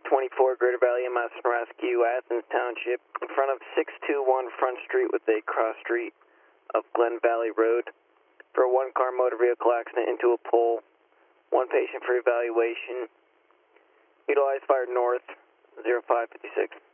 24 Greater Valley EMS Rescue, Athens Township, in front of 621 Front Street with a cross street of Glen Valley Road for a one-car motor vehicle accident into a pole. One patient for evaluation. Utilize fire north, 0556.